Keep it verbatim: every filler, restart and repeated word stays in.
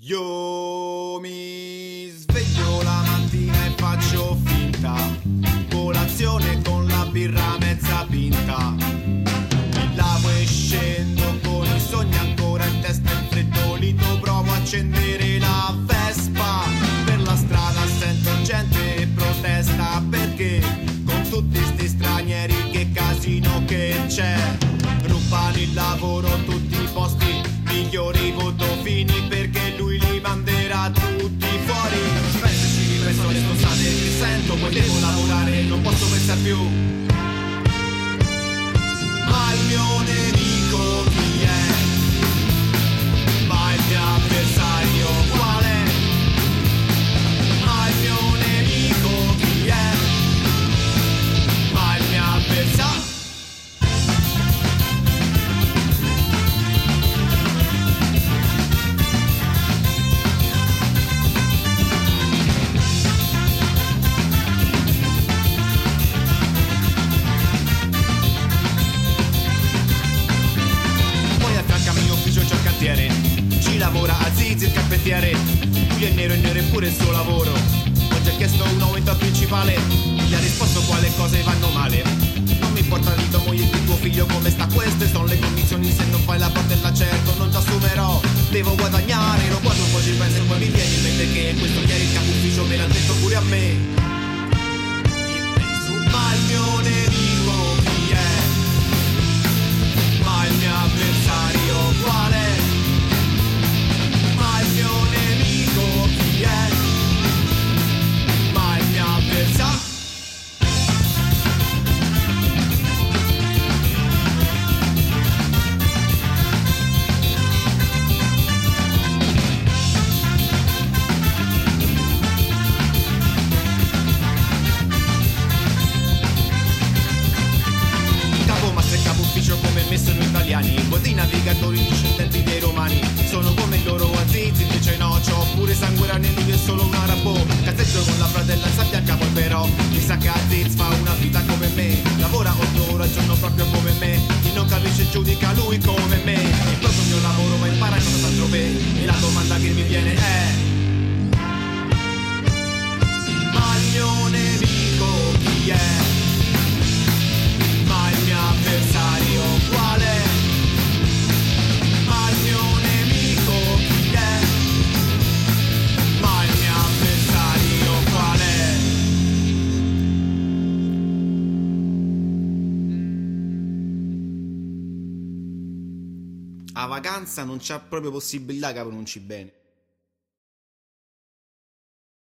Io mi sveglio la mattina e faccio finta, colazione con la birra mezza pinta. Mi lavo e scendo con i sogni ancora in testa infreddolito. Provo a accendere la Vespa, per la strada sento gente e protesta, perché con tutti sti stranieri che casino che c'è. Rubano il lavoro, tutti i posti migliori votofini, perché lui li manderà tutti fuori. Pensaci, ripresto le stronzate che sento, poi devo lavorare, non posso pensare più. Ma il mio nemico chi è? Ma il mio avversario qual è? Ma il mio nemico chi è? Ma il mio avversario. Ci lavora a Zizi il carpentiere, lui è nero e nero eppure il suo lavoro. Oggi ha chiesto un aumento al principale, gli ha risposto quale cose vanno male. Non mi importa di tua moglie e di tuo figlio come sta, queste sono le condizioni, se non fai la portella certo non ti assumerò. Devo guadagnare, lo guardo un po' ci penso e poi mi viene in mente che questo ieri il capo ufficio me l'ha detto pure a me. Ma il mio nemico chi è? Ma il mio avversario qual è? Ma il mio nemico chi è? Ma il mio avversario. Capo master, capo ufficio come me sono italiani, poi dei navigatori discendenti dei romani. Sono come loro a Zizi, invece no, c'ho pure sangue rane, lui è solo un arabo. Cazzeggio con la fratellanza bianca, poi però mi sa che a Ziz fa una vita come me. Lavora otto ore al giorno proprio come me, chi non capisce giudica lui come me. Il proprio mio lavoro ma impara cosa altrove, e la domanda che mi viene è: ma il mio nemico chi è? Ma il mio avversario qual è? Ma il mio nemico chi è? Ma il mio avversario qual è? A vacanza non c'è proprio possibilità che pronunci bene.